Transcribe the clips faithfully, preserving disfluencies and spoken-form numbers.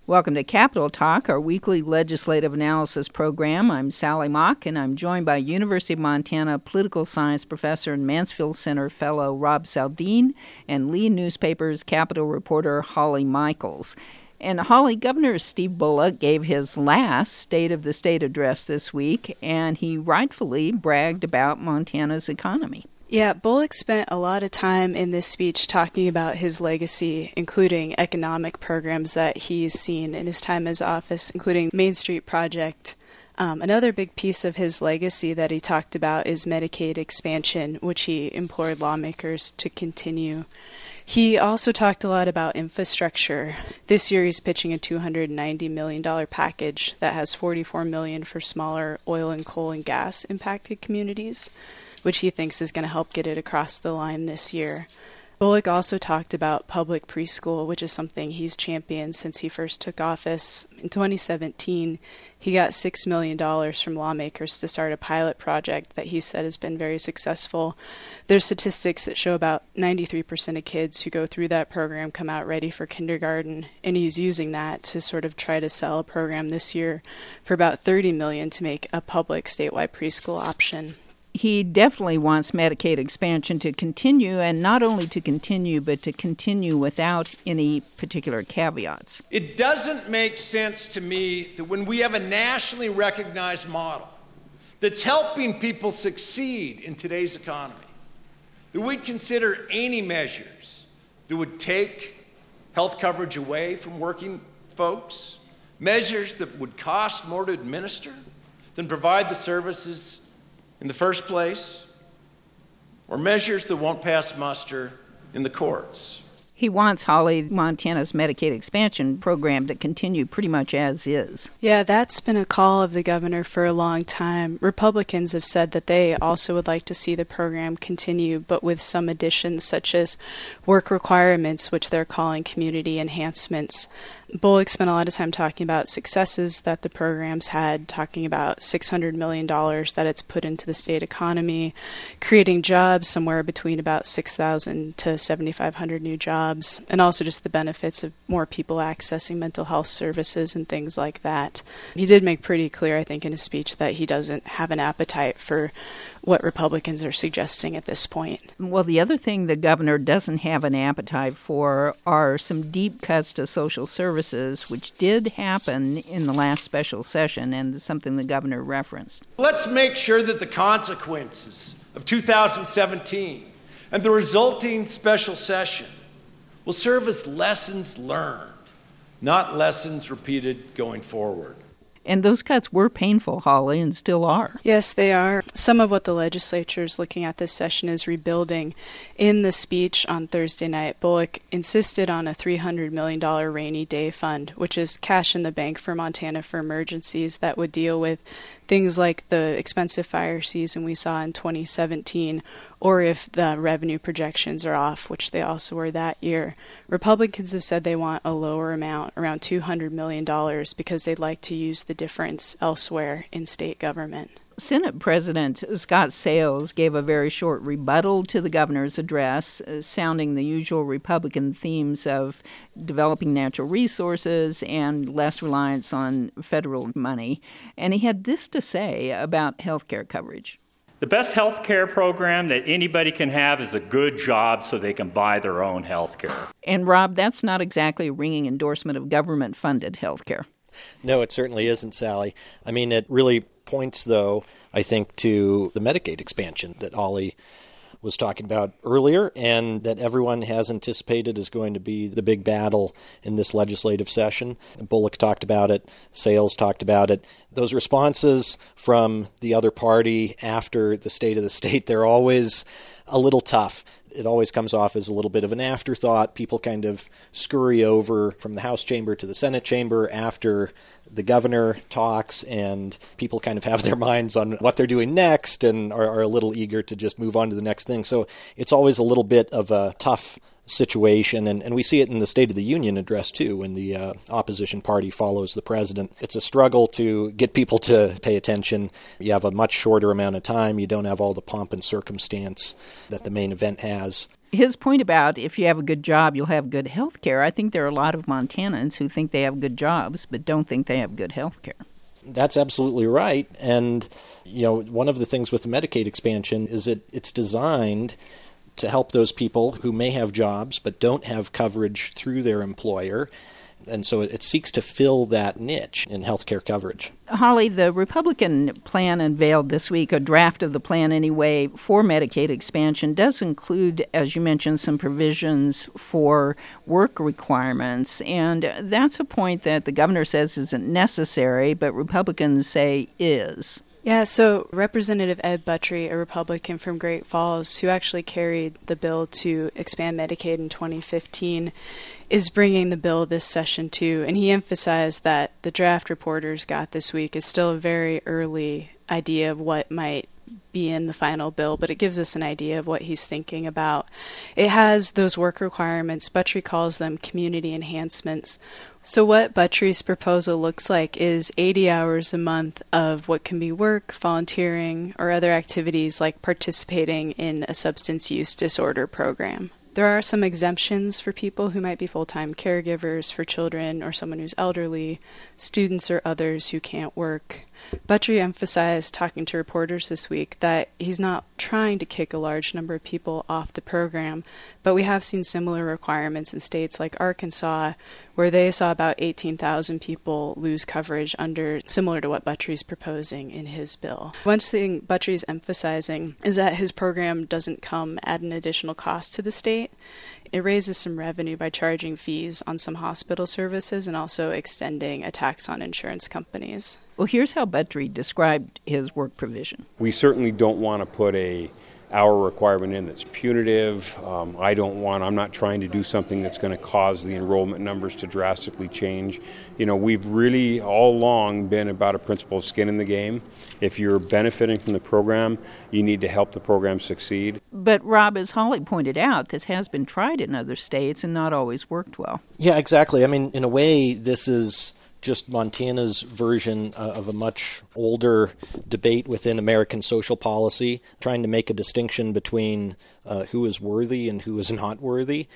Welcome to Capitol Talk, our weekly legislative analysis program. I'm Sally Mock, and I'm joined by University of Montana political science professor and Mansfield Center fellow Rob Saldin and Lee Newspaper's Capitol reporter Holly Michaels. And Holly, Governor Steve Bullock gave his last State of the State address this week, and he rightfully bragged about Montana's economy. Yeah, Bullock spent a lot of time in this speech talking about his legacy, including economic programs that he's seen in his time as office, including Main Street Project. Um, another big piece of his legacy that he talked about is Medicaid expansion, which he implored lawmakers to continue. He also talked a lot about infrastructure. This year he's pitching a two hundred ninety million dollars package that has forty-four million dollars for smaller oil and coal and gas impacted communities, which he thinks is going to help get it across the line this year. Bullock also talked about public preschool, which is something he's championed since he first took office. In twenty seventeen, he got six million dollars from lawmakers to start a pilot project that he said has been very successful. There's statistics that show about ninety-three percent of kids who go through that program come out ready for kindergarten, and he's using that to sort of try to sell a program this year for about thirty million dollars to make a public statewide preschool option. He definitely wants Medicaid expansion to continue, and not only to continue, but to continue without any particular caveats. It doesn't make sense to me that when we have a nationally recognized model that's helping people succeed in today's economy, that we'd consider any measures that would take health coverage away from working folks, measures that would cost more to administer than provide the services in the first place, or measures that won't pass muster in the courts. He wants, Holly, Montana's Medicaid expansion program to continue pretty much as is. Yeah, that's been a call of the governor for a long time. Republicans have said that they also would like to see the program continue, but with some additions such as work requirements, which they're calling community enhancements. Bullock spent a lot of time talking about successes that the program's had, talking about six hundred million dollars that it's put into the state economy, creating jobs somewhere between about six thousand to seventy-five hundred new jobs, and also just the benefits of more people accessing mental health services and things like that. He did make pretty clear, I think, in his speech that he doesn't have an appetite for what Republicans are suggesting at this point. Well, the other thing the governor doesn't have an appetite for are some deep cuts to social services, which did happen in the last special session, and something the governor referenced. Let's make sure that the consequences of two thousand seventeen and the resulting special session will serve as lessons learned, not lessons repeated going forward. And those cuts were painful, Holly, and still are. Yes, they are. Some of what the legislature is looking at this session is rebuilding. In the speech on Thursday night, Bullock insisted on a three hundred million dollars rainy day fund, which is cash in the bank for Montana for emergencies that would deal with things like the expensive fire season we saw in twenty seventeen, or if the revenue projections are off, which they also were that year. Republicans have said they want a lower amount, around two hundred million dollars, because they'd like to use the difference elsewhere in state government. Senate President Scott Sayles gave a very short rebuttal to the governor's address, uh, sounding the usual Republican themes of developing natural resources and less reliance on federal money. And he had this to say about health care coverage. The best health care program that anybody can have is a good job so they can buy their own health care. And, Rob, that's not exactly a ringing endorsement of government-funded health care. No, it certainly isn't, Sally. I mean, it really points, though, I think, to the Medicaid expansion that Ollie was talking about earlier, and that everyone has anticipated is going to be the big battle in this legislative session. Bullock talked about it. Sayles talked about it. Those responses from the other party after the State of the State, they're always a little tough. It always comes off as a little bit of an afterthought. People kind of scurry over from the House chamber to the Senate chamber after the governor talks, and people kind of have their minds on what they're doing next and are, are a little eager to just move on to the next thing. So it's always a little bit of a tough situation, and, and we see it in the State of the Union address, too, when the uh, opposition party follows the president. It's a struggle to get people to pay attention. You have a much shorter amount of time. You don't have all the pomp and circumstance that the main event has. his point about if you have a good job, you'll have good health care, I think there are a lot of Montanans who think they have good jobs but don't think they have good health care. That's absolutely right. And, you know, one of the things with the Medicaid expansion is that it's designed to help those people who may have jobs but don't have coverage through their employer. And so it seeks to fill that niche in healthcare coverage. Holly, the Republican plan unveiled this week, a draft of the plan anyway, for Medicaid expansion does include, as you mentioned, some provisions for work requirements. And that's a point that the governor says isn't necessary, but Republicans say is. Yeah, so Representative Ed Buttrey, a Republican from Great Falls, who actually carried the bill to expand Medicaid in twenty fifteen, is bringing the bill this session too. And he emphasized that the draft reporters got this week is still a very early idea of what might be in the final bill, but it gives us an idea of what he's thinking about. It has those work requirements. Buttrey calls them community enhancements. So what Buttrey's proposal looks like is eighty hours a month of what can be work, volunteering, or other activities like participating in a substance use disorder program. There are some exemptions for people who might be full-time caregivers for children or someone who's elderly, students or others who can't work. Buttrey emphasized, talking to reporters this week, that he's not trying to kick a large number of people off the program, but we have seen similar requirements in states like Arkansas, where they saw about eighteen thousand people lose coverage under, similar to what Buttrey's proposing in his bill. One thing Buttrey's emphasizing is that his program doesn't come at an additional cost to the state. It raises some revenue by charging fees on some hospital services and also extending a tax on insurance companies. Well, here's how Buttrey described his work provision. We certainly don't want to put a hour requirement in that's punitive. Um, I don't want, I'm not trying to do something that's going to cause the enrollment numbers to drastically change. You know, we've really all along been about a principle of skin in the game. If you're benefiting from the program, you need to help the program succeed. But Rob, as Holly pointed out, this has been tried in other states and not always worked well. Yeah, exactly. I mean, in a way, this is just Montana's version uh, of a much older debate within American social policy, trying to make a distinction between uh, who is worthy and who is not worthy.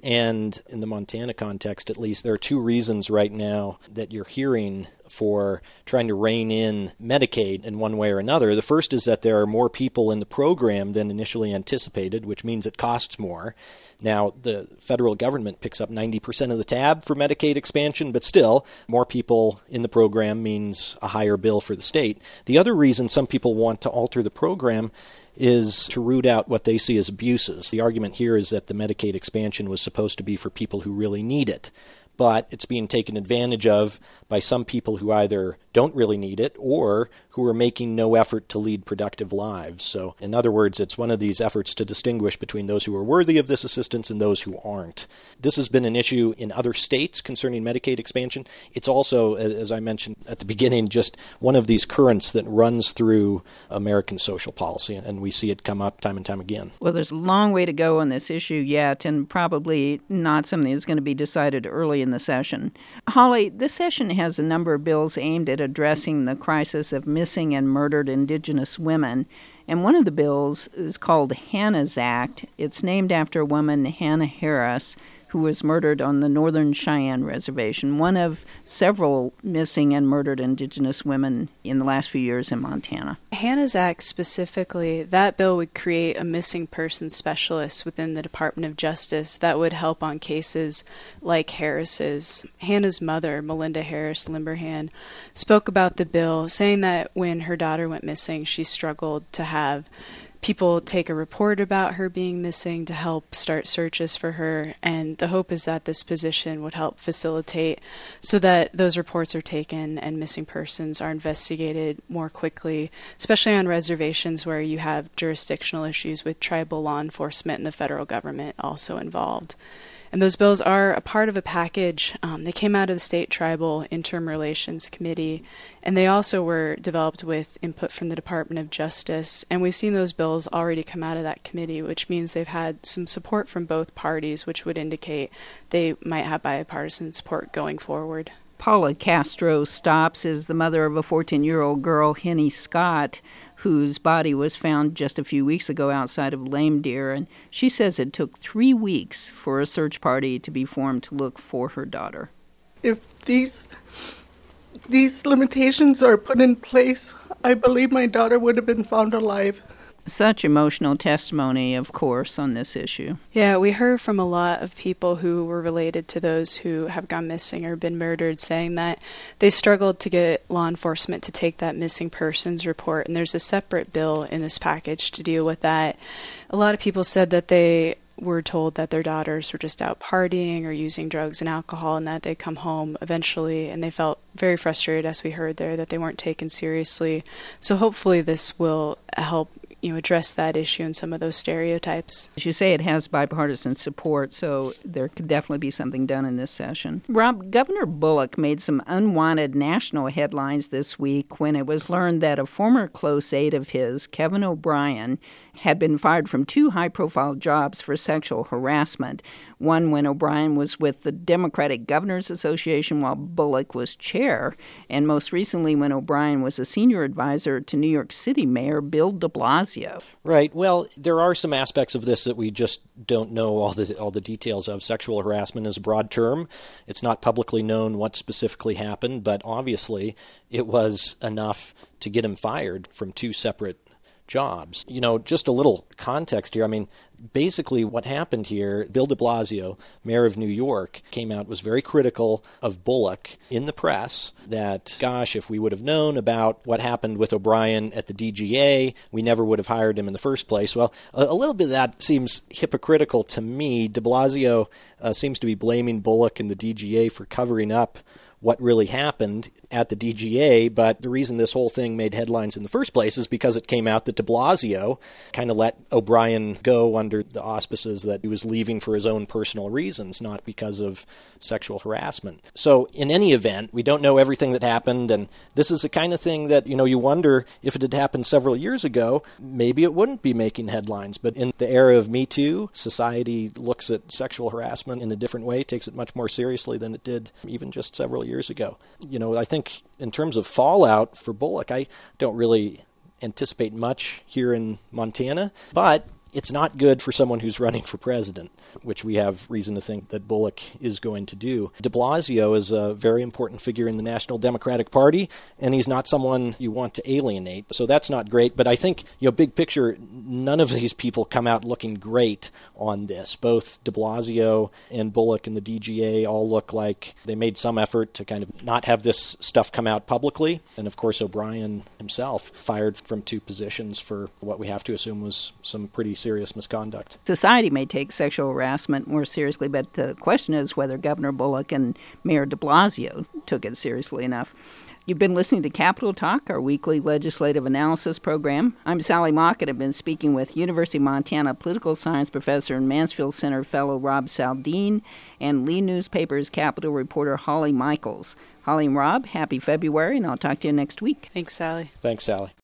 And in the Montana context, at least, there are two reasons right now that you're hearing for trying to rein in Medicaid in one way or another. The first is that there are more people in the program than initially anticipated, which means it costs more. Now, the federal government picks up ninety percent of the tab for Medicaid expansion, but still, more people in the program means a higher bill for the state. The other reason some people want to alter the program is to root out what they see as abuses. The argument here is that the Medicaid expansion was supposed to be for people who really need it, but it's being taken advantage of by some people who either don't really need it or who are making no effort to lead productive lives. So, in other words, it's one of these efforts to distinguish between those who are worthy of this assistance and those who aren't. This has been an issue in other states concerning Medicaid expansion. It's also, as I mentioned at the beginning, just one of these currents that runs through American social policy, and we see it come up time and time again. Well, there's a long way to go on this issue yet, and probably not something that's going to be decided early in the session. Holly, this session has a number of bills aimed at addressing the crisis of missing and murdered Indigenous women. And one of the bills is called Hannah's Act. It's named after a woman, Hannah Harris, who was murdered on the Northern Cheyenne Reservation, one of several missing and murdered Indigenous women in the last few years in Montana. Hannah's Act specifically, that bill would create a missing person specialist within the Department of Justice that would help on cases like Harris's. Hannah's mother, Melinda Harris Limberhan, spoke about the bill, saying that when her daughter went missing, she struggled to have people take a report about her being missing to help start searches for her, and the hope is that this position would help facilitate so that those reports are taken and missing persons are investigated more quickly, especially on reservations where you have jurisdictional issues with tribal law enforcement and the federal government also involved. And those bills are a part of a package. Um, they came out of the State Tribal Interim Relations Committee, and they also were developed with input from the Department of Justice. And we've seen those bills already come out of that committee, which means they've had some support from both parties, which would indicate they might have bipartisan support going forward. Paula Castro Stops is the mother of a fourteen-year-old girl, Henny Scott, whose body was found just a few weeks ago outside of Lame Deer, and she says it took three weeks for a search party to be formed to look for her daughter. If these these limitations are put in place, I believe my daughter would have been found alive. Such emotional testimony, of course, on this issue. Yeah, we heard from a lot of people who were related to those who have gone missing or been murdered saying that they struggled to get law enforcement to take that missing persons report, and there's a separate bill in this package to deal with that. A lot of people said that they were told that their daughters were just out partying or using drugs and alcohol and that they'd come home eventually, and they felt very frustrated, as we heard there, that they weren't taken seriously. So hopefully this will help you know, address that issue and some of those stereotypes. As you say, it has bipartisan support, so there could definitely be something done in this session. Rob, Governor Bullock made some unwanted national headlines this week when it was learned that a former close aide of his, Kevin O'Brien, had been fired from two high-profile jobs for sexual harassment, one when O'Brien was with the Democratic Governors Association while Bullock was chair, and most recently when O'Brien was a senior advisor to New York City Mayor Bill de Blasio. Right. Well, there are some aspects of this that we just don't know all the all the details of. Sexual harassment is a broad term. It's not publicly known what specifically happened, but obviously it was enough to get him fired from two separate jobs. You know, just a little context here. I mean, basically what happened here, Bill de Blasio, mayor of New York, came out, was very critical of Bullock in the press that, gosh, if we would have known about what happened with O'Brien at the D G A, we never would have hired him in the first place. Well, a, a little bit of that seems hypocritical to me. De Blasio uh, seems to be blaming Bullock and the D G A for covering up what really happened at the D G A, but the reason this whole thing made headlines in the first place is because it came out that de Blasio kind of let O'Brien go under the auspices that he was leaving for his own personal reasons, not because of sexual harassment. So in any event, we don't know everything that happened, and this is the kind of thing that, you know, you wonder if it had happened several years ago, maybe it wouldn't be making headlines. But in the era of Me Too, society looks at sexual harassment in a different way, takes it much more seriously than it did even just several years ago. You know, I think in terms of fallout for Bullock, I don't really anticipate much here in Montana, but it's not good for someone who's running for president, which we have reason to think that Bullock is going to do. De Blasio is a very important figure in the National Democratic Party, and he's not someone you want to alienate. So that's not great. But I think, you know, big picture, none of these people come out looking great on this. Both de Blasio and Bullock and the D G A all look like they made some effort to kind of not have this stuff come out publicly. And of course, O'Brien himself fired from two positions for what we have to assume was some pretty serious misconduct. Society may take sexual harassment more seriously, but the question is whether Governor Bullock and Mayor de Blasio took it seriously enough. You've been listening to Capitol Talk, our weekly legislative analysis program. I'm Sally Mock, and I've been speaking with University of Montana political science professor and Mansfield Center fellow Rob Saldin and Lee Newspaper's Capitol reporter Holly Michaels. Holly and Rob, happy February, and I'll talk to you next week. Thanks, Sally. Thanks, Sally.